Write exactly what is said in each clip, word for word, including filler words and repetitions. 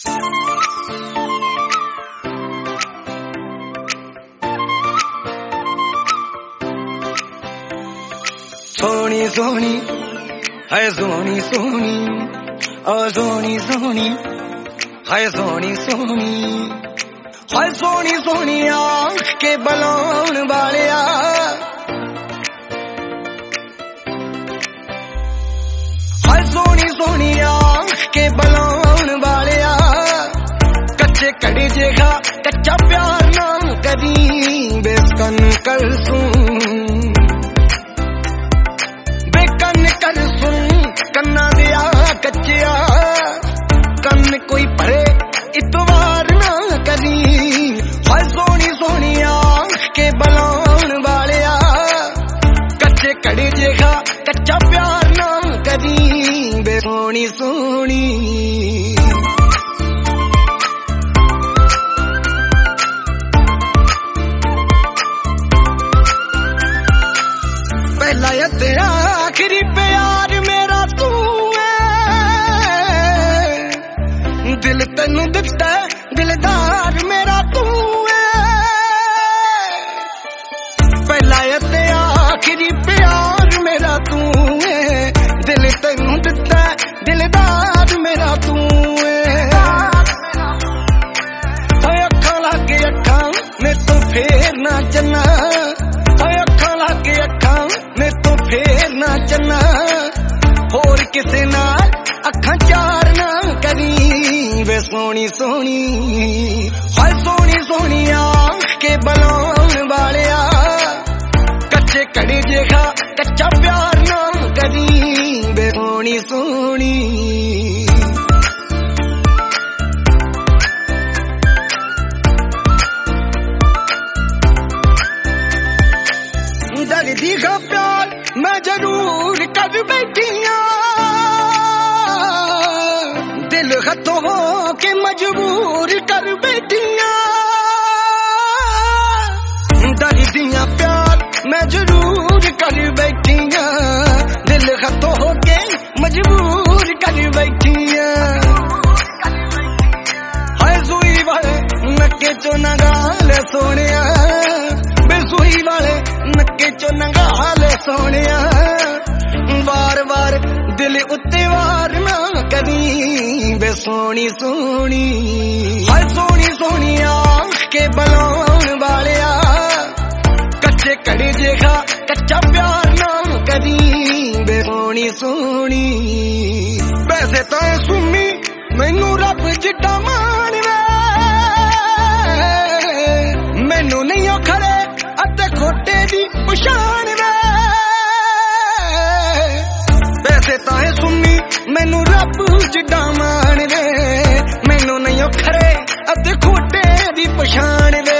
सोनी सोनी है सोनी सोनी ओ सोनी सोनी है सोनी सोनी है सोनी सोनी आँख के बलौन वालिया है सोनी सोनी आँख के बलौन वालिया कच्चे कड़ी जेगा कच्चा प्यार ना करी बेकन कर सुन कर सुन कन्ना दिया कच्चिया कन्न कोई पढ़े इतवार ना करी हाय सोनी सोनी आँख के बलौन वालिया कच्चे कड़ी जेगा कच्चा प्यार ना करी बे सोनी सोनी पहला ये आखिरी प्यार मेरा तू है दिल तेनू दिता दिलदार मेरा तू है पहला ये आखिरी प्यार मेरा तू है दिल तेनू दिता दिलदार मेरा तू है अखा लागे अखा मैं तो फेर ना चलना अखा लागे अखा मैं तो फेर ना चलना होर किसे नाल अखां चार ना करी वे सोनी सोनी हाय सोनी सोनी आँख के बलौन वालिया कच्चे कड़ी जेगा कच्चा प्यार ना करी वे सोनी सोनी दर्दी का प्यार मैं जरूर कर बैठिया दिल हथों हो के मजबूर कर बैठिया दर्दियां प्यार मैं जरूर कर बैठिया दिल हथों हो के मजबूर कर बैठिया हाय सुई वाले नक्के चो नगाल सोनिया बेसुई वाले नक्के चो नगाल सोनिया वार वार दिल उत्ते वार ना करी बे सोनी सोनी हाय सोनी सोनी आँख के बलौन वालिया कच्चे कड़ी जेगा कच्चा प्यार ना करी बे सोनी सोनी वैसे तो सुमी मैनू रब जिड्डा मान मैनू नहीं ओ खड़े अते खोटे दी पछाण वे वैसे ताए सुनी मैनू रब जिड्डा मान वे मैनू नहीं ओ खड़े अते खोटे दी पछाण वे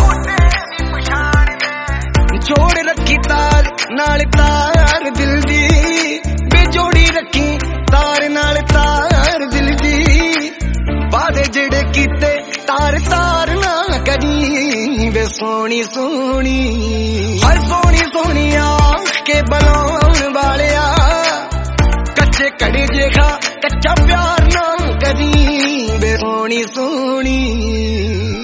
जोड़ रखी तार नाल तार दिल दी बेजोड़ी रखी तार नाल तार दिल दी वादे जेड़े कीते तार तार ना करी वे सोनी सोनी हाय सोनी सोनी आँख के बलौन वालिया कच्चे कड़ी जेगा कच्चा प्यार ना करी वे सोनी सोनी।